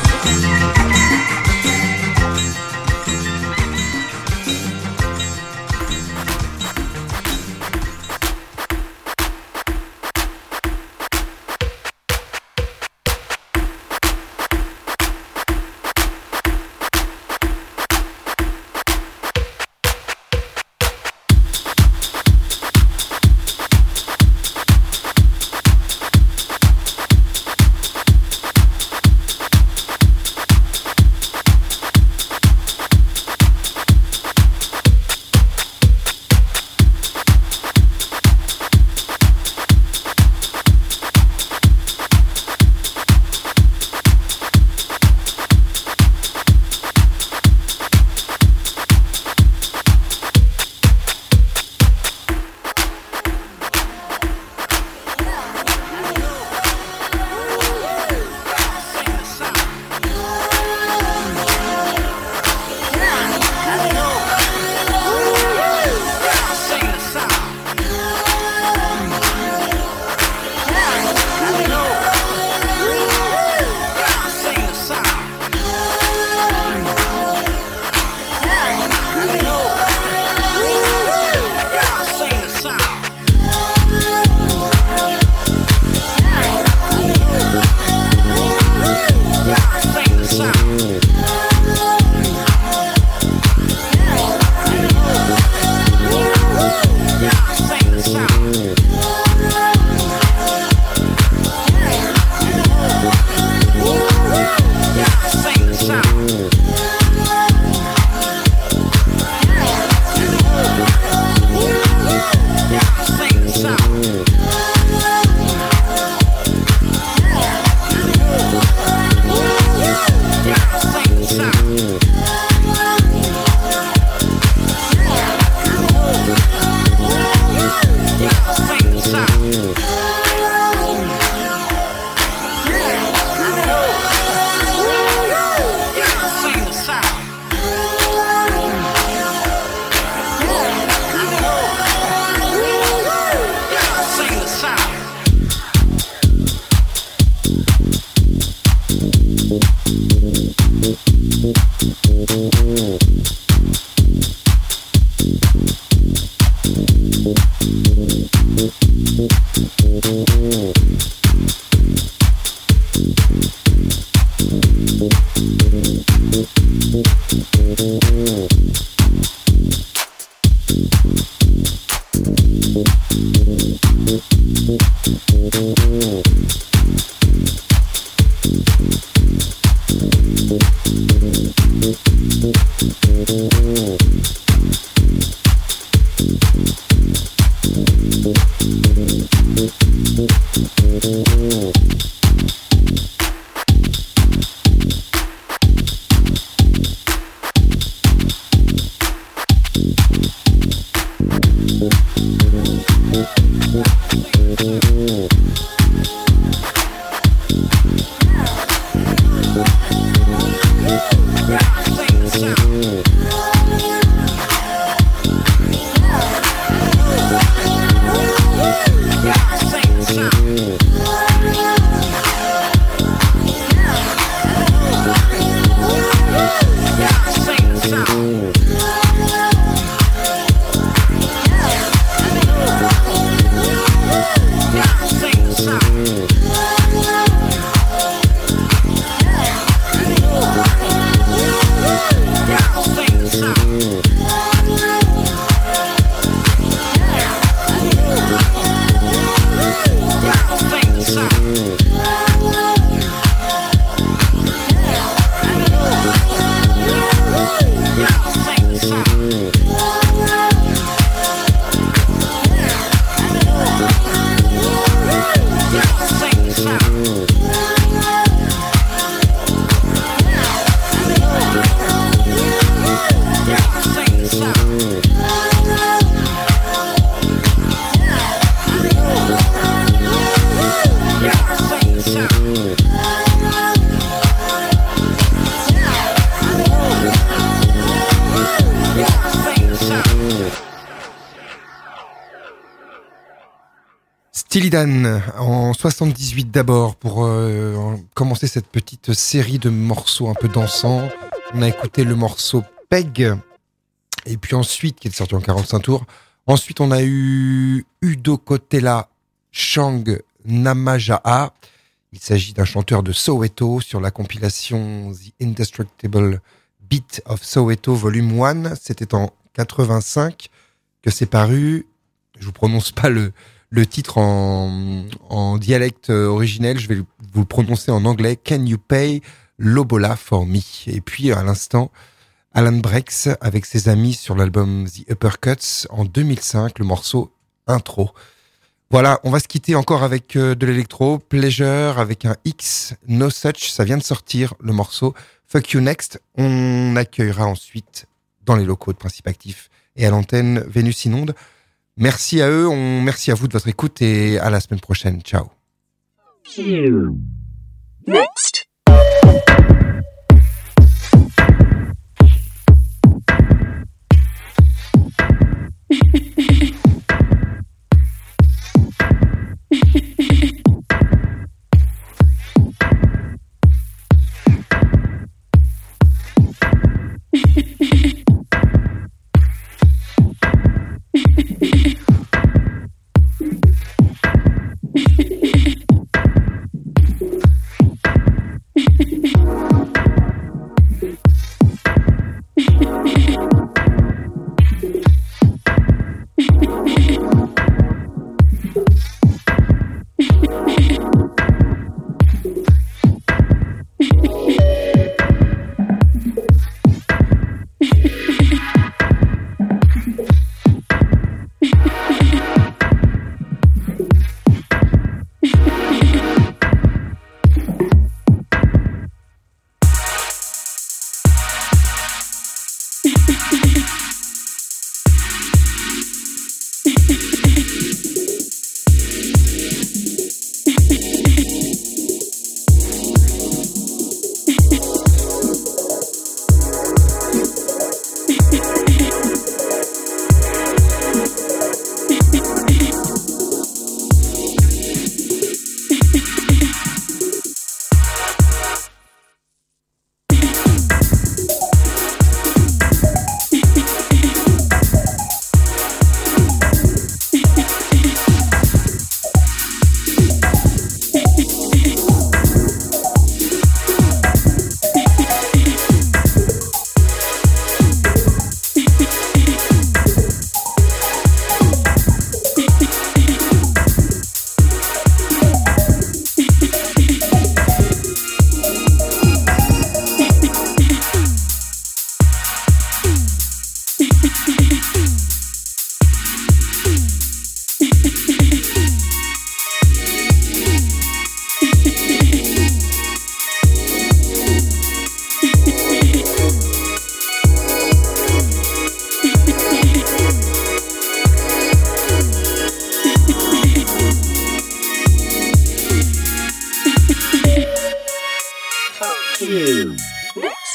Steely Dan en soixante-dix-huit d'abord pour euh, commencer cette petite série de morceaux un peu dansants. On a écouté le morceau Peg et puis ensuite qui est sorti en quarante-cinq tours. Ensuite on a eu Udo Kotela Shang Namaja'a. Il s'agit d'un chanteur de Soweto sur la compilation The Indestructible Beat of Soweto Volume un. C'était en quatre-vingt-cinq que c'est paru. Je vous prononce pas le Le titre en, en dialecte originel, je vais vous le prononcer en anglais. Can you pay Lobola for me? Et puis à l'instant, Alan Brex avec ses amis sur l'album The Uppercuts en deux mille cinq, le morceau Intro. Voilà, on va se quitter encore avec de l'électro, Pleasure avec un X, No Such, ça vient de sortir le morceau Fuck You Next. On accueillera ensuite dans les locaux de Principe Actif et à l'antenne Vénus Inonde. Merci à eux, on, merci à vous de votre écoute et à la semaine prochaine. Ciao. Next. Next. Next.